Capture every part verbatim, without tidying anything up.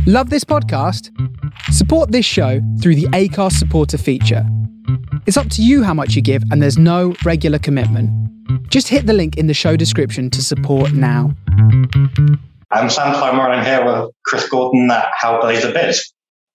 Love this podcast? Support this show through the Acast supporter feature. It's up to you how much you give, and there's no regular commitment. Just hit the link in the show description to support now. I'm Sam Clymer, and I'm here with Chris Gordon at How Blazer Biz.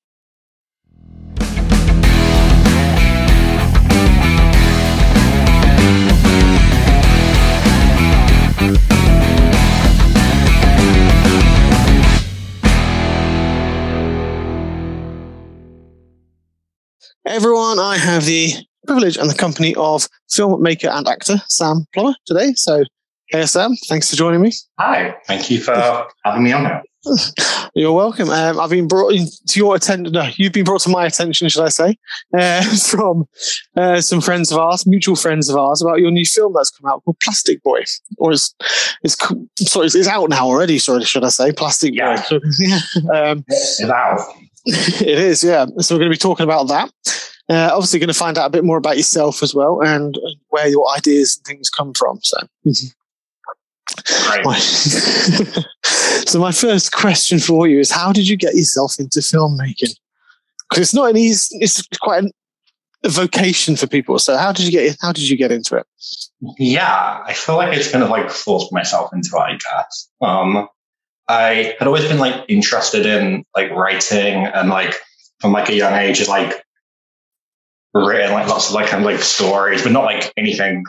Hey everyone, I have the privilege and the company of filmmaker and actor Sam Plummer today. So, hey Sam, thanks for joining me. Hi, thank you for having me on here. You're welcome. Um, I've been brought to your attention. No, you've been brought to my attention, should I say, uh, from uh, some friends of ours, mutual friends of ours, about your new film that's come out called Plastic Boy, or it's it's sorry, it's out now already. Sorry, should I say Plastic yeah. Boy? Yeah, um, it's out. It is, yeah. So we're going to be talking about that. Uh, obviously, going to find out a bit more about yourself as well and where your ideas and things come from. So, right. So my first question for you is: how did you get yourself into filmmaking? Because it's not an easy; it's quite an, a vocation for people. So, how did you get? How did you get into it? Yeah, I feel like it's kind of like forced myself into it, I guess. Um, I had always been like interested in like writing and like from like a young age, just like written like lots of like kind of like stories, but not like anything.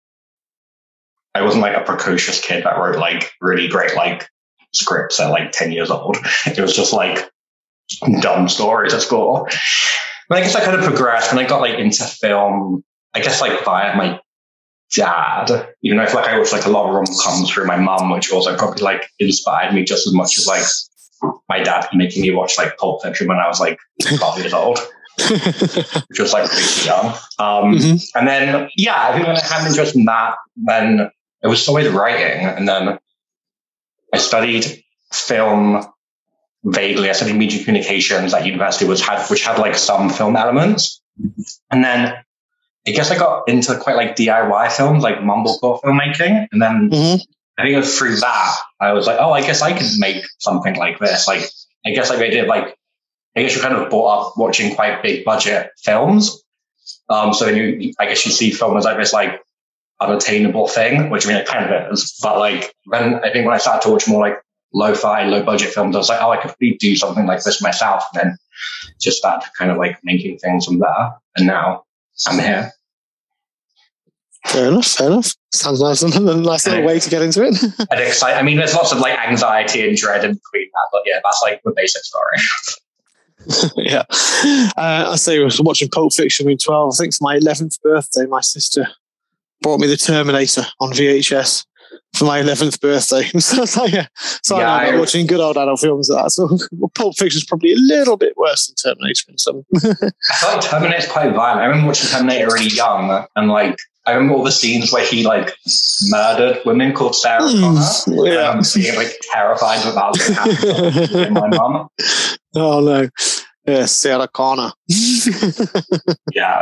I wasn't like a precocious kid that wrote like really great like scripts at like ten years old. It was just like dumb stories at school. And I guess I kind of progressed and I got like into film, I guess like via my dad, even though I feel like I watched like a lot of rom-coms through my mum, which also probably like inspired me just as much as like my dad making me watch like Pulp Fiction when I was like twelve years old, which was like pretty young. Um, mm-hmm. And then, yeah, I think when I had an interest in that, then it was always writing. And then I studied film vaguely. I studied media communications at university, which had, which had like some film elements. And then I guess I got into quite like D I Y films, like mumblecore filmmaking. And then mm-hmm. I think it was through that, I was like, oh, I guess I could make something like this. Like, I guess like I did like, I guess you kind of brought up watching quite big budget films. Um, so then you, I guess you see film as like this like unattainable thing, which I mean, it kind of is. But like, then I think when I started to watch more like lo-fi, low budget films, I was like, oh, I could really do something like this myself. And then just started kind of like making things from there. And now I'm here. Fair enough, fair enough. Sounds nice. A nice little way to get into it. And excite, I mean, there's lots of like anxiety and dread in between that, but yeah, that's like the basic story. Yeah. Uh, I say I was watching Pulp Fiction when twelve. I think for my eleventh birthday, my sister brought me the Terminator on V H S for my eleventh birthday. So, so yeah, so yeah, I'm I, watching good old adult films like that. So well, Pulp Fiction is probably a little bit worse than Terminator in some. I feel like Terminator's quite violent. I remember watching Terminator really young, and like I remember all the scenes where he like murdered women called Sarah Connor. Yeah, and being like terrified that that was going to happen to my mum. Oh no, yeah, Sarah Connor. Yeah.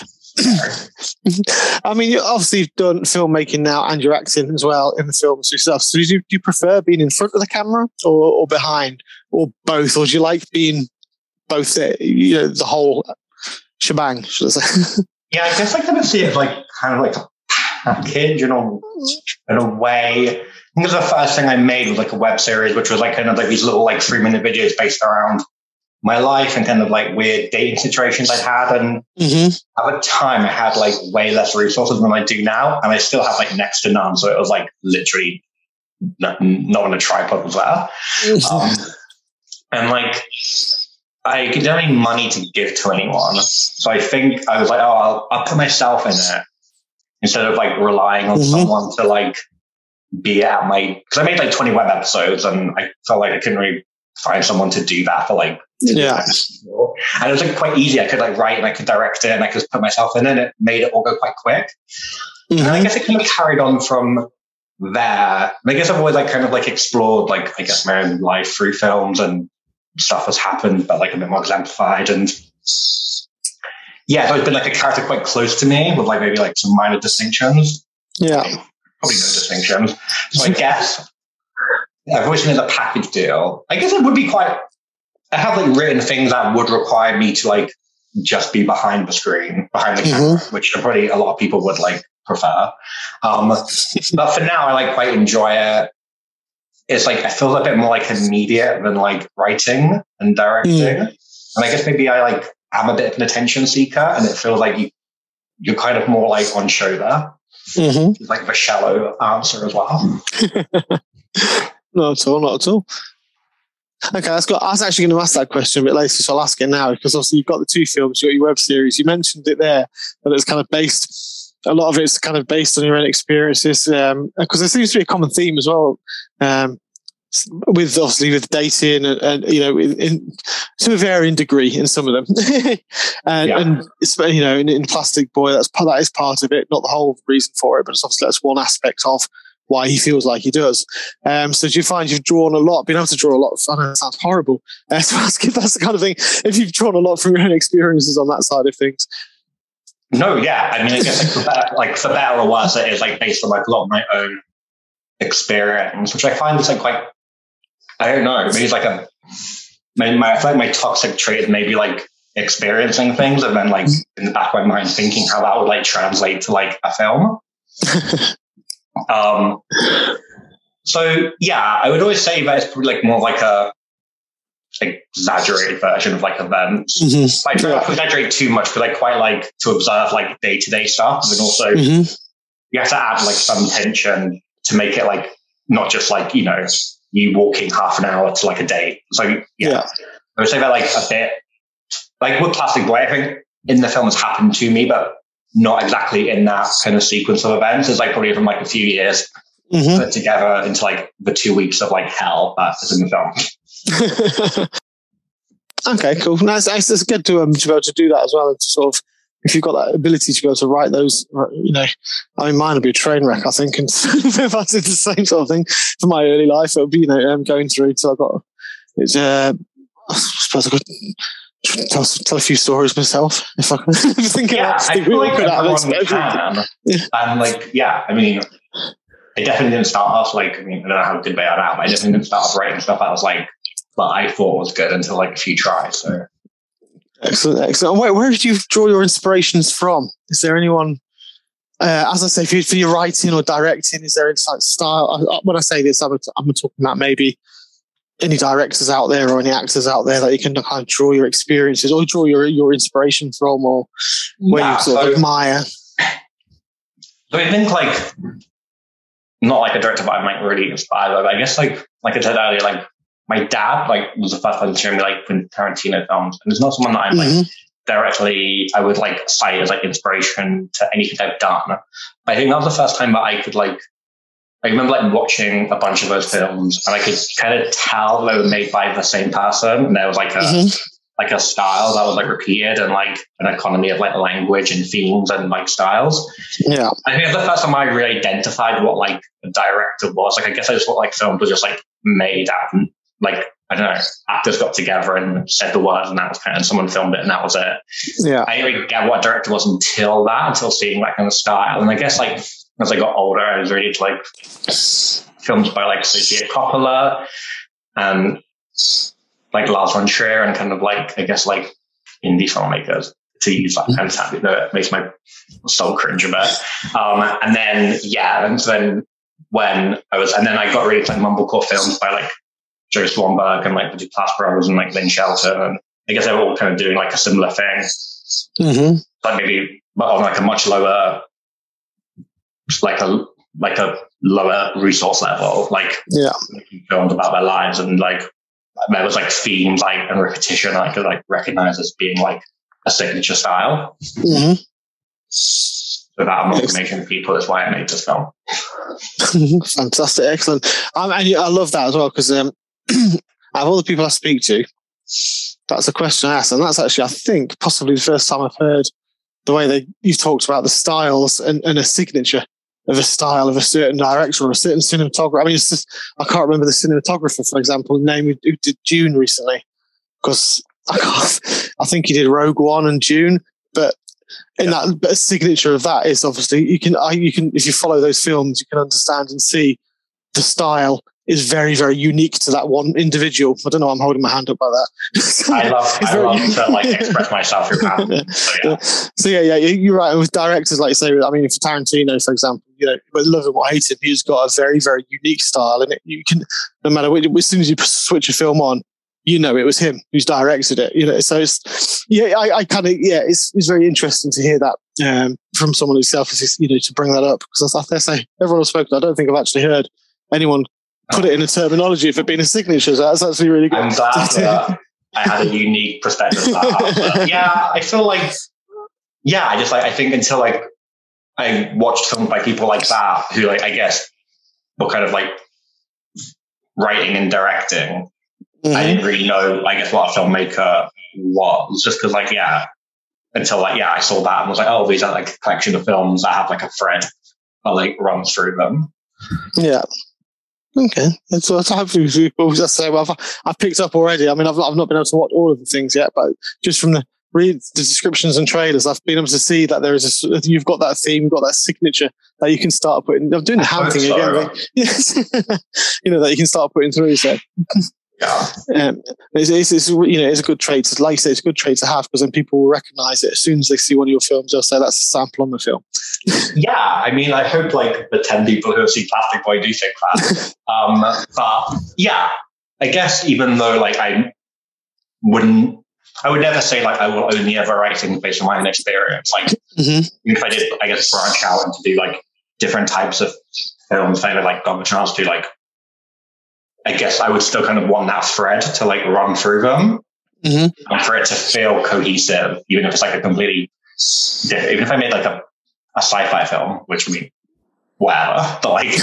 I mean, you obviously you've done filmmaking now and you're acting as well in the films and stuff. So do you, do you prefer being in front of the camera or, or behind or both? Or do you like being both, uh, you know, the whole shebang, should I say? Yeah, I guess I kind of see it like kind of like a package in a, in a way. I think the first thing I made was like a web series, which was like kind of like these little like three minute videos based around my life and kind of like weird dating situations I'd had. And mm-hmm. at the time I had like way less resources than I do now. And I still have like next to none. So it was like literally not, not on a tripod was there. Um, and like, I didn't have any money to give to anyone. So I think I was like, oh, I'll, I'll put myself in it instead of like relying on mm-hmm. someone to like be at my, cause I made like twenty web episodes and I felt like I couldn't really find someone to do that for like, yeah. And it was like quite easy. I could like write and I could direct it and I could put myself in it and it made it all go quite quick. Mm-hmm. And I guess it kind of carried on from there. And I guess I've always like kind of like explored like, I guess my own life through films and stuff has happened, but like a bit more exemplified. And yeah, it's always been like a character quite close to me with like maybe like some minor distinctions. Yeah. Probably no distinctions. So I guess I've always been as a package deal. I guess it would be quite I have like written things that would require me to like just be behind the screen, behind the camera, mm-hmm. which probably a lot of people would like prefer. Um, but for now, I like quite enjoy it. It's like, I feel a bit more like immediate than like writing and directing. Mm. And I guess maybe I like am a bit of an attention seeker, and it feels like you, you're kind of more like on show there. Mm-hmm. It's like the shallow answer as well. Not at all, not at all. Okay, that's got, I was actually going to ask that question a bit later, so I'll ask it now, because obviously you've got the two films, you've got your web series. You mentioned it there, that it's kind of based, a lot of it's kind of based on your own experiences, um, because there seems to be a common theme as well, um, with obviously with dating and, and you know, in, in, to a varying degree in some of them. and, yeah. and it's, you know, in, in Plastic Boy, that's that is part of it, not the whole reason for it, but it's obviously that's one aspect of why he feels like he does. Um, so do you find you've drawn a lot, been able to draw a lot? I know it sounds horrible. Uh, so ask if that's the kind of thing, if you've drawn a lot from your own experiences on that side of things. No, yeah. I mean, I guess like for better, like for better or worse, it is like based on like a lot of my own experience, which I find is like quite, I don't know, maybe it's like a, my, my, I feel like my toxic trait is maybe like experiencing things and then like in the back of my mind thinking how that would like translate to like a film. Um, so yeah, I would always say that it's probably like more like a like exaggerated version of like events. Mm-hmm. Like not exaggerate too much, but I quite like to observe like day to day stuff, and also mm-hmm. you have to add like some tension to make it like not just like, you know, you walking half an hour to like a date. So yeah, yeah. I would say that like a bit like with Plastic Boy, I think in the film has happened to me, but not exactly in that kind of sequence of events. It's like probably from like a few years mm-hmm. put together into like the two weeks of like hell that is in the film. Okay, cool. Nice. It's, it's good to, um, to be able to do that as well. And to sort of, if you've got that ability to be able to write those, you know, I mean, mine would be a train wreck, I think. And if I did the same sort of thing for my early life, it would be, you know, um, going through. So I've got, it's, uh, I suppose I could Tell, tell a few stories myself if I can. Thinking yeah, I feel like everyone can. Yeah. And like, yeah, I mean, I definitely didn't start off like, I mean, I don't know how good they are now, but I definitely didn't start off writing stuff I was like, that I thought was good until like a few tries. So excellent, excellent. Where, where did you draw your inspirations from? Is there anyone, uh, as I say, for, for your writing or directing, is there any like style? I, when I say this, I'm, I'm talking about maybe any directors out there or any actors out there that you can kind of draw your experiences or draw your, your inspiration from, or where yeah, you sort so, of admire? So I think like, not like a director, but I'm like really inspired by, but I guess like, like I said earlier, like my dad, like was the first one to show me like Tarantino films, and it's not someone that I'm mm-hmm. like directly, I would like cite as like inspiration to anything I've done. But I think that was the first time that I could like, I remember like watching a bunch of those films, and I could kind of tell they were made by the same person. And there was like a mm-hmm. like a style that was like repeated, and like an economy of like language and themes and like styles. Yeah, I think the first time I really identified what like a director was. Like I guess I just thought like films were just like made out, and like I don't know, actors got together and said the words, and that was kind of someone filmed it, and that was it. Yeah, I didn't really get what a director was until that, until seeing that kind of style. And I guess like as I got older, I was really into like films by like Sofia Coppola and like Lars von Trier, and kind of like, I guess like indie filmmakers, to use that kind of term, though it makes my soul cringe a bit. Um, and then, yeah, and so then when I was, and then I got really into like mumblecore films by like Joe Swanberg and like the Duplass brothers and like Lynn Shelton. And I guess they were all kind of doing like a similar thing. Mm-hmm. Like maybe, but on like a much lower, like a like a lower resource level, like yeah, filmed about their lives, and like there was like themes like and repetition I could like recognize as being like a signature style. Mm-hmm. So that amalgamation of people is why I made this film. Fantastic, excellent. Um, and I love that as well, because um, out of all the people I speak to, that's a question I ask, and that's actually I think possibly the first time I've heard the way they you've talked about the styles and, and a signature of a style of a certain director or a certain cinematographer. I mean, it's just, I can't remember the cinematographer, for example, the name who, who did Dune recently, because I can't, I think he did Rogue One and Dune, but in yeah. that, but a signature of that is obviously you can, you can, if you follow those films, you can understand and see the style is very, very unique to that one individual. I don't know. I'm holding my hand up like that. I love, I love to like express myself through that. So yeah. so yeah, yeah, you're right. And with directors, like you say, I mean, for Tarantino, for example, you know, whether love him or hate him, he's got a very, very unique style, and it, you can, no matter which, as soon as you switch a film on, you know, it was him who's directed it. You know, so it's yeah, I, I kind of yeah, it's it's very interesting to hear that um, from someone who's self, you know, to bring that up, because as I say, everyone has spoken. I don't think I've actually heard anyone put it in a terminology for being a signature. So that's actually really good. I'm glad that I had a unique perspective of that. But yeah, I feel like, yeah, I just like, I think until like I watched films by people like that, who like, I guess were kind of like writing and directing, mm-hmm. I didn't really know, I guess, what a filmmaker was, just because like, yeah, until like, yeah, I saw that and was like, oh, these are like a collection of films that have like a thread that like runs through them. Yeah. Okay, so hopefully we'll say, well, I've, I've picked up already. I mean, I've, I've not been able to watch all of the things yet, but just from the read the descriptions and trailers, I've been able to see that there is a, you've got that theme, you've got that signature that you can start putting. I'm doing the hand thing so. again, right? Yes, you know that you can start putting through. So. Yeah, um, it's, it's, it's you know it's a good trait to, like you say, it's a good trait to have, because then people will recognise it as soon as they see one of your films. They'll say that's a sample on the film. Yeah, I mean, I hope like the ten people who have seen Plastic Boy do think that. um, but yeah, I guess even though like I wouldn't, I would never say like I will only ever write things based on my own experience. Like mm-hmm. even if I did, I guess, branch out and to do like different types of films, if I like got the chance to like. I guess I would still kind of want that thread to like run through them mm-hmm. and for it to feel cohesive, even if it's like a completely different, even if I made like a, a sci-fi film, which would be whatever, but like,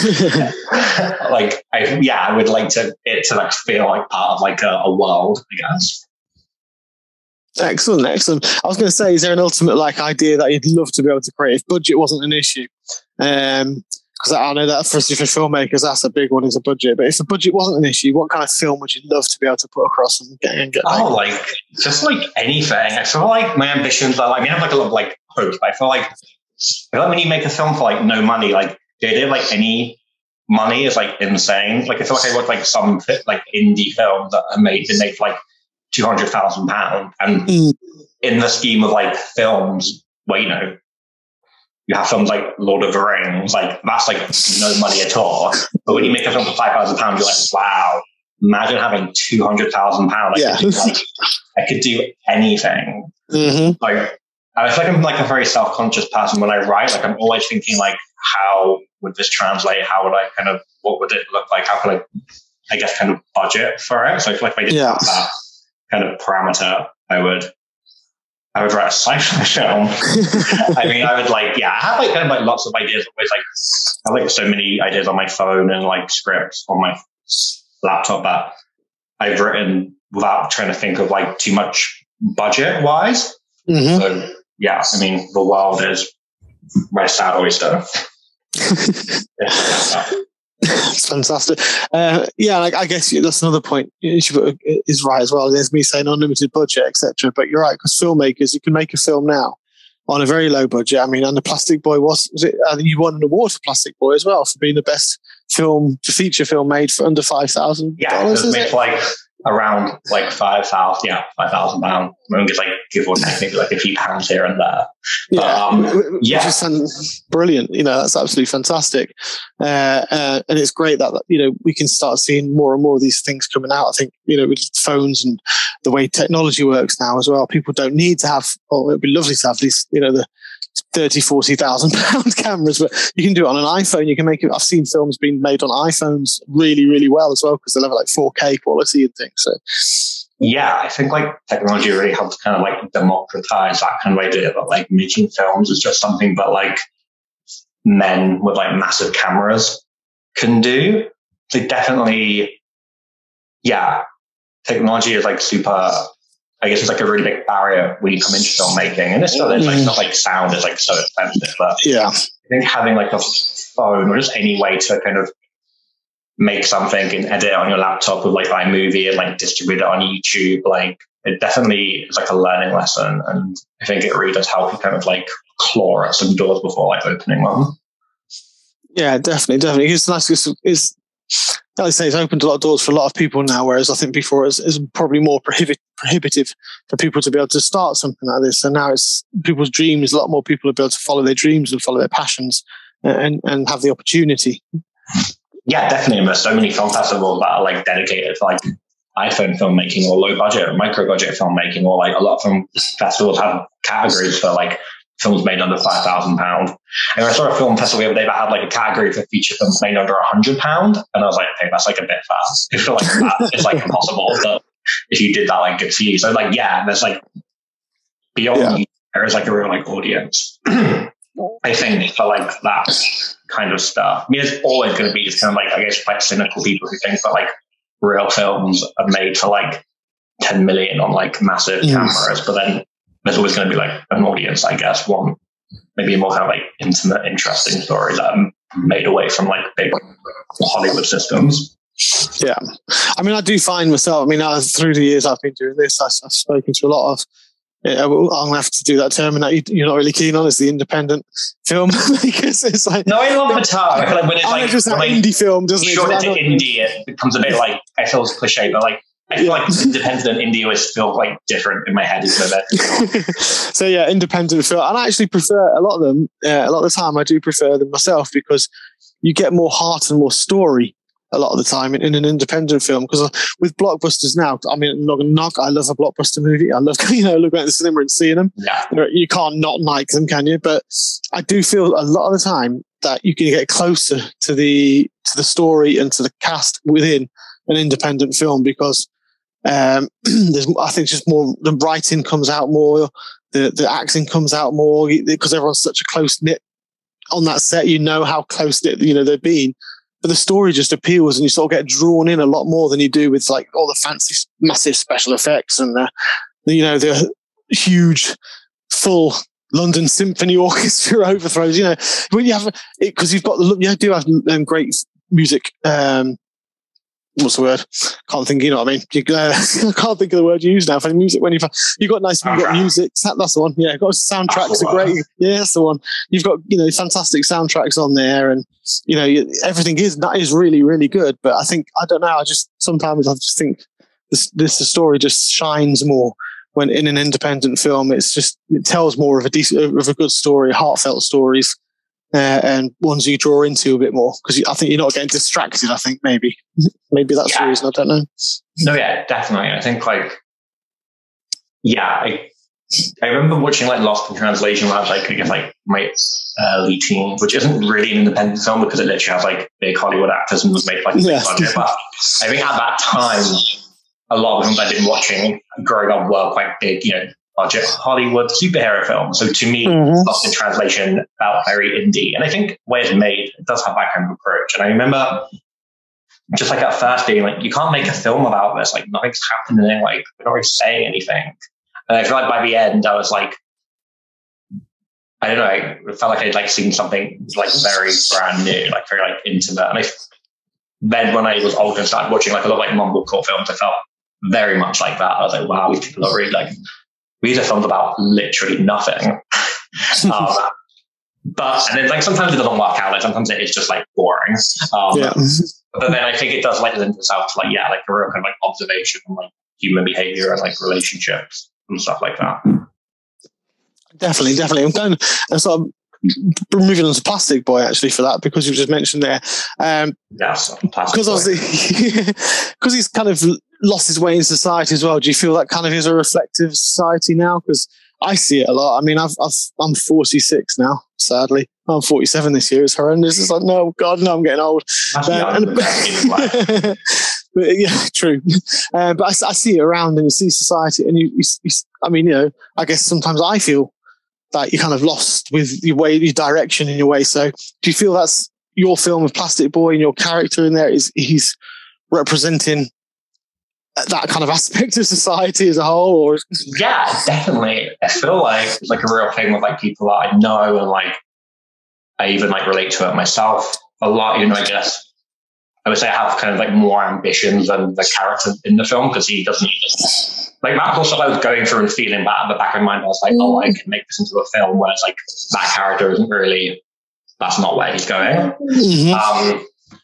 like I, yeah, I would like to, it to like feel like part of like a, a world, I guess. Excellent, excellent. I was going to say, is there an ultimate like idea that you'd love to be able to create if budget wasn't an issue? Um, Because I know that for, for filmmakers, that's a big one, is a budget. But if the budget wasn't an issue, what kind of film would you love to be able to put across and get and get? Oh, like, like just like anything. I feel like my ambitions are like, I mean, I have like a lot of like hopes. But I feel like, I feel like when you make a film for like no money, like the idea of like any money is like insane. Like I feel like I watch like some like indie films that are made been made for like two hundred thousand pounds, and mm. in the scheme of like films, where you know. You have films like Lord of the Rings, like that's like no money at all. But when you make a film for five thousand pounds, you're like, wow, imagine having two hundred thousand pounds. Yeah. Like, I could do anything. Mm-hmm. Like, I feel like I'm like a very self-conscious person when I write. Like, I'm always thinking, like, how would this translate? How would I kind of, what would it look like? How could I, I guess, kind of budget for it? So I feel like if I didn't yeah. have that kind of parameter, I would. I would write a sci-fi film. I mean, I would like, yeah, I have like kind of like lots of ideas. Always like, I have like so many ideas on my phone and like scripts on my laptop that I've written without trying to think of like too much budget wise. Mm-hmm. So yeah, I mean, the world is my sad oyster. yeah, It's fantastic. Uh, yeah, like, I guess that's another point is right as well. There's me saying unlimited budget, et cetera. But you're right, because filmmakers, you can make a film now on a very low budget. I mean, and the Plastic Boy was, was it, I think you won an award for Plastic Boy as well for being the best film, feature film made for under five thousand dollars. Yeah, it was made for like around like five thousand, yeah, five thousand pounds. I mean, just like give or take maybe like a few pounds here and there. Yeah, um, yeah, just brilliant. You know, that's absolutely fantastic, uh, uh, and it's great that you know we can start seeing more and more of these things coming out. I think you know with phones and the way technology works now as well, people don't need to have. Oh, it'd be lovely to have these, you know, the thirty, forty thousand pound cameras, but you can do it on an iPhone. You can make it. I've seen films being made on iPhones really, really well as well, because they'll have like four K quality and things. So, yeah, I think like technology really helps kind of like democratize that kind of idea that like making films is just something that like men with like massive cameras can do. So definitely, yeah, technology is like super. I guess it's like a really big barrier when you come into filmmaking, and it's not, it's like, not like sound is like so expensive, but yeah, I think having like a phone or just any way to kind of make something and edit it on your laptop with like iMovie and like distribute it on YouTube, like it definitely is like a learning lesson, and I think it really does help you kind of like claw at some doors before like opening them. Yeah, definitely, definitely. It's nice. It's, it's like I say, it's opened a lot of doors for a lot of people now, whereas I think before it was probably more prohibi- prohibitive for people to be able to start something like this. And now it's people's dreams. A lot more people are able to follow their dreams and follow their passions and, and have the opportunity. Yeah, definitely. There's so many film festivals that are like dedicated to like iPhone filmmaking or low budget, micro budget filmmaking, or like a lot of film festivals have categories for like films made under five thousand pounds. And I saw a film festival the other day that had like a category for feature films made under one hundred pounds. And I was like, okay, that's like a bit fast. I feel like that is like impossible. But if you did that, like good for you. So like, yeah, there's like beyond Yeah. you, there is like a real like audience. I think for like that kind of stuff. I mean, there's always going to be just kind of like, I guess, quite cynical people who think that like real films are made for like ten million on like massive Mm. cameras, but then there's always going to be like an audience, I guess, one maybe more kind of like intimate, interesting stories that are made away from like big Hollywood systems. Yeah. I mean, I do find myself, I mean, uh, through the years I've been doing this, I, I've spoken to a lot of, yeah, well, I'm going to have to do that term and that you, you're not really keen on is the independent film. Because it's like, No, I love the term. I feel like when it's I like, just that when, like indie film, doesn't it? short I into don't- indie, it becomes a bit like, I feel it's cliche, but like, I feel like independent and indie always feel like different in my head. Is that So yeah, independent film, and I actually prefer a lot of them. Uh, a lot of the time, I do prefer them myself because you get more heart and more story a lot of the time in, in an independent film. Because with blockbusters now, I mean, I'm not gonna knock. I love a blockbuster movie. I love you know looking at the cinema and seeing them. yeah. You can't not like them, can you? But I do feel a lot of the time that you can get closer to the to the story and to the cast within an independent film because. Um, there's, I think, just more. The writing comes out more, the the acting comes out more because everyone's such a close knit on that set. You know how close knit you know they've been, but the story just appeals, and you sort of get drawn in a lot more than you do with like all the fancy, massive special effects and the, the you know the huge, full London Symphony Orchestra overthrows. You know when you have because you've got the you do have um, great music. Um, What's the word? Can't think. You know what I mean? You, uh, I can't think of the word you use now for music. When you've you got nice, you've got music. That's the one. Yeah, got soundtracks are great. Yeah, that's the one. You've got you know fantastic soundtracks on there, and you know you, everything is that is really really good. But I think I don't know. I just sometimes I just think this this the story just shines more when in an independent film. It's just it tells more of a decent of a good story, heartfelt stories. Uh, and ones you draw into a bit more because I think you're not getting distracted. I think maybe, maybe that's Yeah. the reason. I don't know. No, yeah, definitely. I think like, yeah, I, I remember watching like Lost in Translation when I was like, I guess like my early teens, which isn't really an independent film because it literally has like big Hollywood actors and was made like a big Yeah. budget. But I think at that time, a lot of films I'd been watching growing up were quite big, you know, budget Hollywood superhero films. So to me, Mhm. Lost in Translation felt very indie. And I think where it's made, it does have that kind of approach. And I remember just like at first being like, you can't make a film about this. Like nothing's happening. Like we're not really saying anything. And I feel like by the end, I was like, I don't know, I felt like I'd like seen something like very brand new, like very like intimate. And I, then when I was older and started watching like a lot of like mumblecore films, I felt very much like that. I was like, wow, these people are really like, these are films about literally nothing. um, but, and then like sometimes it doesn't work out. Like sometimes it is just like boring. Um, Yeah. But then I think it does like lend itself to like, yeah, like a real kind of like observation on like human behavior and like relationships and stuff like that. Definitely, definitely. I'm going and sort of moving on to Plastic Boy actually for that because you just mentioned there. Um, Yes, because obviously, because he's kind of lost his way in society as well. Do you feel that kind of is a reflective society now? Because I see it a lot. I mean, I've, I've I'm forty-six now. Sadly, I'm forty-seven this year. It's horrendous. It's like, no, God, no, I'm getting old. That's Uh, young, and- but that's in life. but yeah, true. Uh, but I, I see it around and you see society, and you, you, you, I mean, you know, I guess sometimes I feel that you're kind of lost with your way, your direction in your way. So, do you feel that's your film of Plastic Boy and your character in there is he's representing that kind of aspect of society as a whole? Or Yeah, definitely. I feel like it's like a real thing with like people that I know and like I even like relate to it myself a lot. You know, I guess I would say I have kind of like more ambitions than the character in the film because he doesn't like that whole stuff I was going through and feeling that at the back of my mind. I was like, oh, I can make this into a film where it's like that character isn't really, that's not where he's going. Mhm. Um,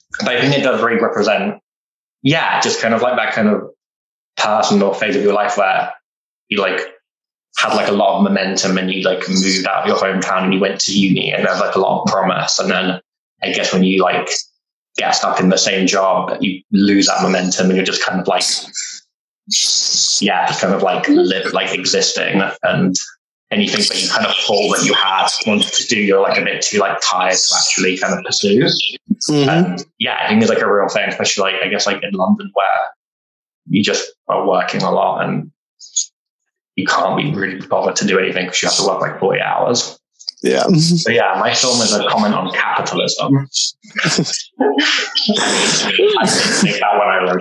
but I think it does really represent, yeah, just kind of like that kind of personal phase of your life where you like had like a lot of momentum and you like moved out of your hometown and you went to uni and there's like a lot of promise. And then I guess when you like get stuck in the same job, you lose that momentum and you're just kind of like, yeah, just kind of like live, like existing. And anything that you kind of thought that you had wanted to do, you're like a bit too like tired to actually kind of pursue. Mm-hmm. And yeah, I think it's like a real thing, especially like, I guess like in London where you just are working a lot and you can't be really bothered to do anything because you have to work like forty hours. Yeah. So yeah, my film is a comment on capitalism. I didn't think that when I wrote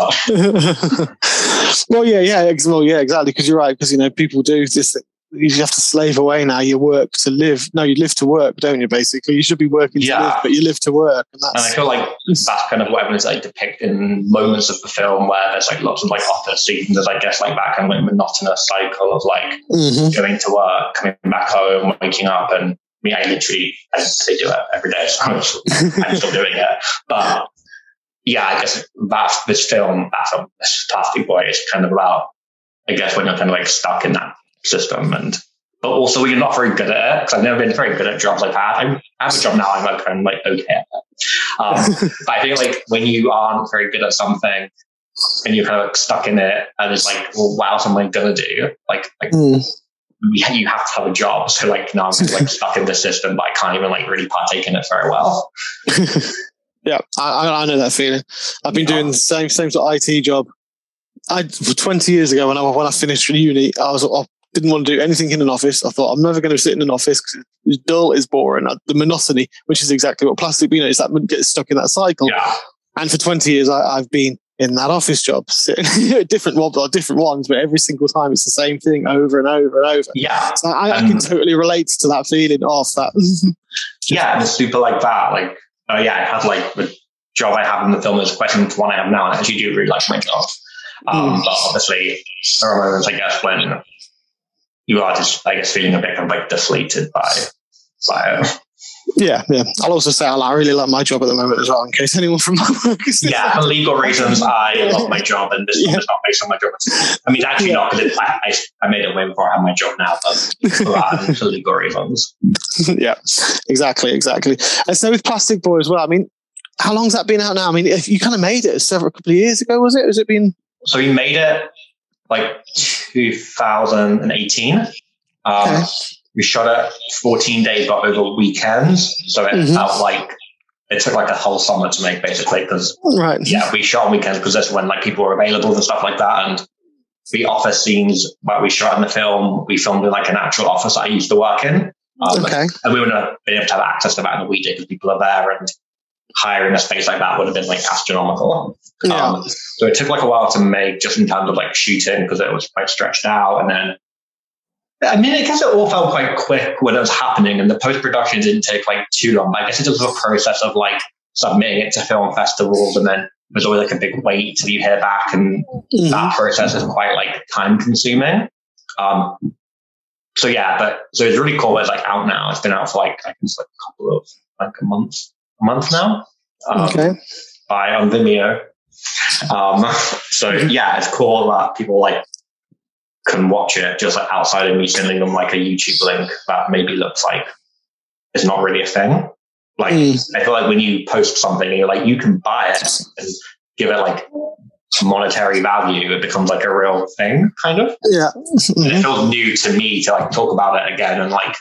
it, but well, yeah, yeah, well, yeah, exactly. Because you're right. Because you know, people do this. You have to slave away now. You work to live. No, you live to work, don't you? Basically, you should be working yeah. to live, but you live to work. And, that's, and I feel like that's kind of what everyone's like depicting moments of the film where there's like lots of like office scenes. There's I guess like that kind of like monotonous cycle of like mm-hmm. going to work, coming back home, waking up, and I mean, I literally I, I do it every day, so I'm still doing it. But yeah, I guess that's this film. That's a this Plastic Boy is kind of about. I guess when you're kind of like stuck in that system, and but also when you're not very good at it, because I've never been very good at jobs I've had. I have a job now, I'm like kind of like okay at it. Um, but I feel like when you aren't very good at something and you're kind of like stuck in it, and it's like, well, what else am I gonna do? Like, like mm. you have to have a job. So like now I'm kind of like stuck in the system, but I can't even like really partake in it very well. Yeah, I, I know that feeling. I've been yeah. doing the same same sort of I T job. I twenty years ago when I when I finished uni, I was I didn't want to do anything in an office. I thought I'm never going to sit in an office because it's dull, it's boring. The monotony, which is exactly what Plastic Bean is, that gets stuck in that cycle. Yeah. And for twenty years, I, I've been in that office job, sitting different ones, or different ones, but every single time it's the same thing over and over and over. Yeah, so I, I can totally relate to that feeling of that. Yeah, it's super like that. Like, oh yeah, I had like the job I have in the film is quite similar to one I have now, and I actually do really like my job. Um, mm. But obviously, there are moments, I guess, when you are just, I guess, feeling a bit kind of like deflated by, by it. Yeah, yeah. I'll also say I really like my job at the moment as well, in case anyone from my work is yeah, for legal reasons, I love my job, and this yeah. one is not based on my job. I mean, actually yeah. not, because I, I, I made it way before I have my job now, but for, that, for legal reasons. Yeah, exactly, exactly. And so with Plastic Boy as well, I mean, how long's that been out now? I mean, if you kind of made it several couple of years ago, was it? Has it been? So we made it like two thousand eighteen. Um, okay. We shot it fourteen days, but over weekends. So it mm-hmm. felt like it took like a whole summer to make, basically. Because right. yeah, we shot on weekends because that's when like people were available and stuff like that. And the office scenes that we shot in the film, we filmed in like an actual office that I used to work in. Um, okay. And we wouldn't have been able to have access to that in a weekday because people are there, and hiring a space like that would have been like astronomical. Yeah. Um, so it took like a while to make, just in terms of like shooting, because it was quite stretched out. And then, I mean, I guess it all felt quite quick when it was happening, and the post-production didn't take like too long. But I guess it was a process of like submitting it to film festivals, and then there's always like a big wait till you hear back, and mm-hmm. that process is quite like time consuming. Um, so yeah, but so it's really cool. It's like out now. It's been out for like, I guess like a couple of like a month. month now um, okay by on Vimeo. Um, so yeah, it's cool that people like can watch it just like outside of me sending them like a YouTube link that maybe looks like it's not really a thing. Like mm. I feel like when you post something and you're like, you can buy it and give it like monetary value, it becomes like a real thing, kind of. Yeah. And it feels new to me to like talk about it again and like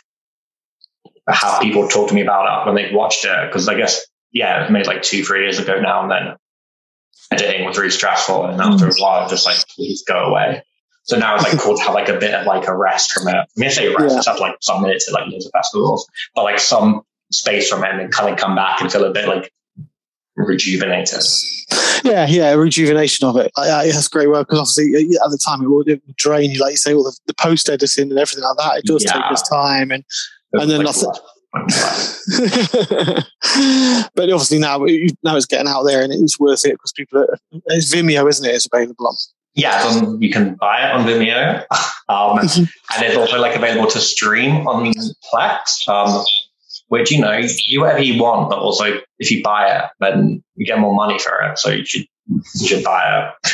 how people talk to me about it when they've watched it. Because I guess, yeah, it was made like two, three years ago now, and then editing was really stressful. And after a while, just like, please go away. So now it's like cool to have like a bit of like a rest from it. I mean, I say rest, yeah. it's have like some minutes at like loads of festivals, but like some space from it and then kind of come back and feel a bit like rejuvenated. Yeah, yeah, rejuvenation of it. I, I, that's great work, because obviously at the time it would, it would drain you, like you say, all the, the post editing and everything like that. It does yeah. take its time, and and then like nothing. But obviously now, now it's getting out there and it's worth it because people are, it's Vimeo, isn't it? It's available on. Yeah, um, you can buy it on Vimeo, um, and it's also like available to stream on Plex, um, which, you know, you do whatever you want, but also if you buy it, then you get more money for it. So you should, you should buy it.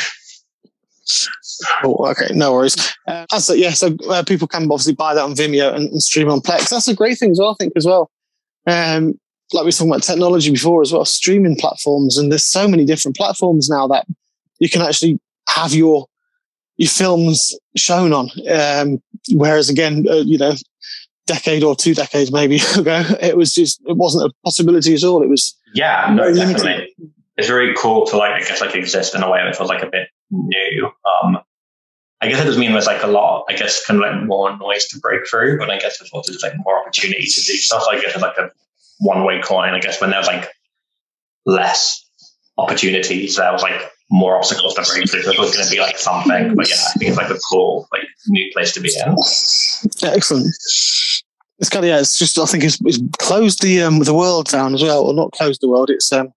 Oh, okay, no worries. Uh, so yeah, so uh, people can obviously buy that on Vimeo and, and stream on Plex. That's a great thing as well, I think, as well. Um, like we were talking about technology before as well, streaming platforms, and there's so many different platforms now that you can actually have your your films shown on. Um, whereas again, uh, you know, decade or two decades maybe ago, it was just it wasn't a possibility at all. It was yeah, no, definitely. It's very cool to like I guess like exist in a way that feels like a bit new. Um, I guess it does mean there's like a lot, I guess, kind of like more noise to break through, but I guess there's also just like more opportunity to do stuff. I guess it's like a one-way coin. I guess when there's like less opportunities, there was like more obstacles to break through. There's always going to be like something, but yeah, I think it's like a cool, like new place to be in. Yeah, excellent. It's kind of yeah. It's just I think it's, it's closed the um the world down as well, or not closed the world. It's um.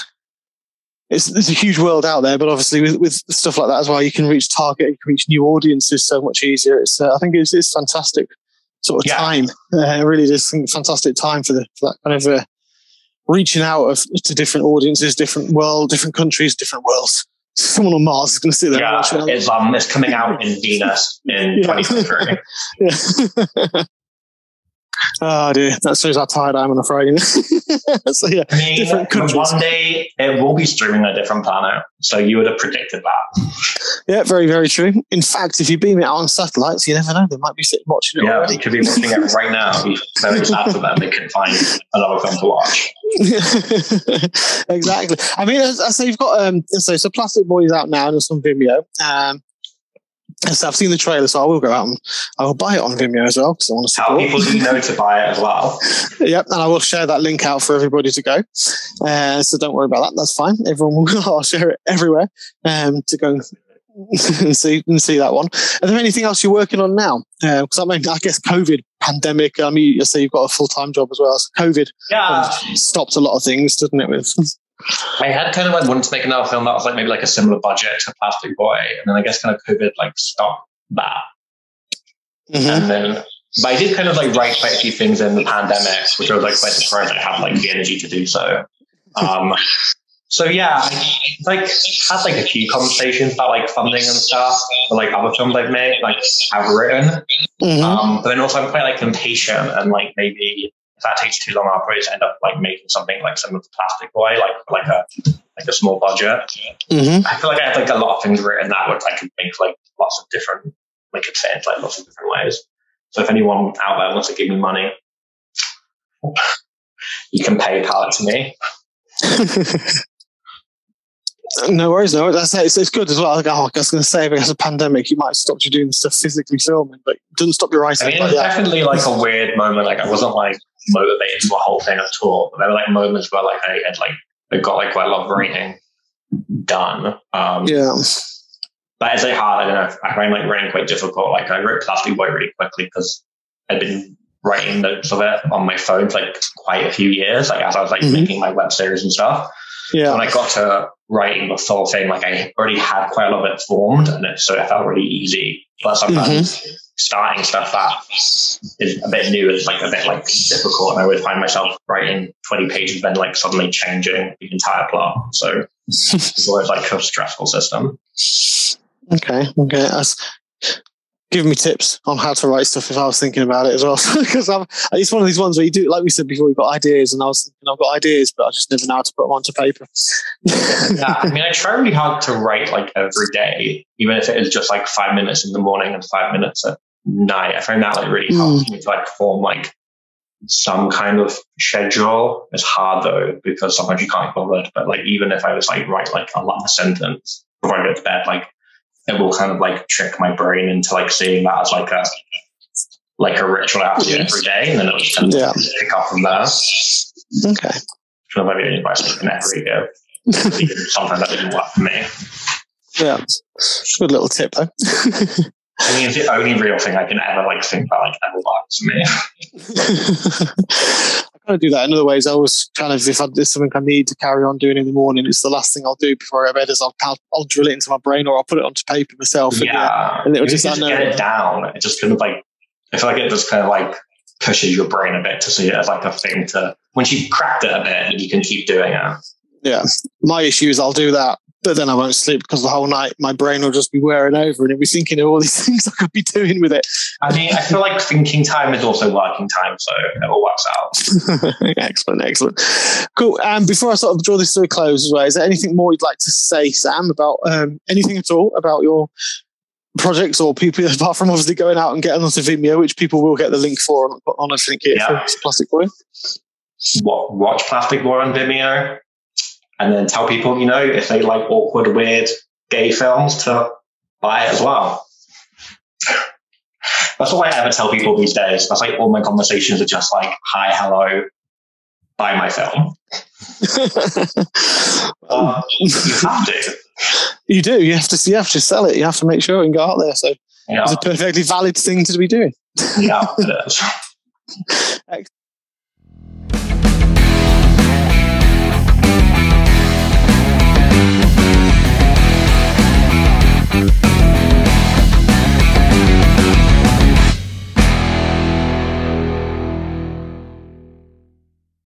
It's, it's a huge world out there, but obviously with, with stuff like that as well, you can reach target, you can reach new audiences so much easier. It's, uh, I think it's, it's fantastic sort of yeah. time. Uh, it really is a fantastic time for, the, for that kind of uh, reaching out of, to different audiences, different world, different countries, different worlds. Someone on Mars is going to sit there. Yeah, and watch it. It's, um, it's coming out in Venus in yeah. twenty twenty-three. yeah. Oh dear, that shows how tired I am on a Friday. So yeah, I mean, different countries. One day it will be streaming on a different planet, so you would have predicted that. Yeah, very, very true. In fact, if you beam it out on satellites, you never know, they might be sitting watching it yeah, already. You could be watching it right now. Be very sad for them. They couldn't find another film to watch. Exactly. I mean, so you've got um, so so Plastic Boy is out now and it's on Vimeo. Um, So I've seen the trailer, so I will go out and I will buy it on Vimeo as well because I want to support. Tell people you know to buy it as well. Yep, and I will share that link out for everybody to go. Uh, so don't worry about that. That's fine. Everyone will. I'll share it everywhere um, to go and see and see that one. Are there anything else you're working on now? Because uh, I mean, I guess COVID pandemic. I mean, you say you've got a full time job as well. So COVID yeah. stopped a lot of things, didn't it? With I had kind of like wanted to make another film that was like maybe like a similar budget to Plastic Boy, and then I guess kind of COVID like stopped that. Mm-hmm. And then, but I did kind of like write quite a few things in the pandemic, which I was like quite surprised I had like the energy to do so. Um, so yeah, I like had like a few conversations about like funding and stuff for like other films I've made, like have written. Mm-hmm. Um, but then also I'm quite like impatient and like maybe. If that takes too long, I'll probably just end up like making something like similar to Plastic Boy, like like a like a small budget. Mm-hmm. I feel like I have like a lot of things written that would I could make like lots of different like could fit into like lots of different ways. So if anyone out there wants to give me money, you can PayPal it to me. No worries, no. That's it's, it's good as well. Like, oh, I was going to say, because of the pandemic, you might have stopped you doing stuff physically filming, but it doesn't stop your writing. I mean, like it was that. definitely like a weird moment. Like I wasn't like motivated to the whole thing at all. But there were like moments where like I had like I got like quite a lot of writing done. Um, yeah. But it's like hard. I don't know. I find like writing quite difficult. Like I wrote Plastic Boy really quickly because I'd been writing notes of it on my phone for like quite a few years. Like as I was like mm-hmm. making my web series and stuff. Yeah. So when I got to writing the full thing, like I already had quite a lot of it formed, and it, so it felt really easy. But sometimes mm-hmm. starting stuff that is a bit new is like a bit like difficult, and I would find myself writing twenty pages, then like suddenly changing the entire plot. So it's always like a stressful system. Okay, okay. That's, give me tips on how to write stuff if I was thinking about it as well. Because it's one of these ones where you do, like we said before, you've got ideas, and I was thinking, I've got ideas, but I just never know how to put them onto paper. Yeah, I mean, I try really hard to write like every day, even if it is just like five minutes in the morning and five minutes at night. I find that like really hard mm. for me to like form like some kind of schedule. It's hard though, because sometimes you can't bother. But like, even if I was like write like a, a sentence before I go to bed, like it will kind of like trick my brain into like seeing that as like a like a ritual I have to do every day, and then it'll just kind of yeah. pick up from there. Okay. So maybe the advice I can ever go. Sometimes that didn't work for me. Yeah, good little tip though. I mean, it's the only real thing I can ever like think about like ever works for me. I kind of do that in other ways. I always kind of, if I, there's something I need to carry on doing in the morning, it's the last thing I'll do before I go to bed is I'll, I'll, I'll drill it into my brain, or I'll put it onto paper myself. Yeah. And, uh, and it'll just, just get it down. It just kind of like, I feel like it just kind of like pushes your brain a bit to see it as like a thing to, once you've cracked it a bit, you can keep doing it. Yeah. My issue is I'll do that, but then I won't sleep because the whole night my brain will just be wearing over and it'll be thinking of all these things I could be doing with it. I mean, I feel like thinking time is also working time, so it all works out. Excellent, excellent. Cool. Um, before I sort of draw this to a close as well, is there anything more you'd like to say, Sam, about um, anything at all about your projects or people, apart from obviously going out and getting onto Vimeo, which people will get the link for on, on I think here yeah. for Plastic Boy? Watch Plastic Boy on Vimeo. And then tell people, you know, if they like awkward, weird gay films, to buy it as well. That's all I ever tell people these days. That's like all my conversations are just like, hi, hello, buy my film. uh, you have to. You do. You have to. You have to sell it. You have to make sure and go out there. So yeah. It's a perfectly valid thing to be doing. Yeah, it is. Excellent. Thank you.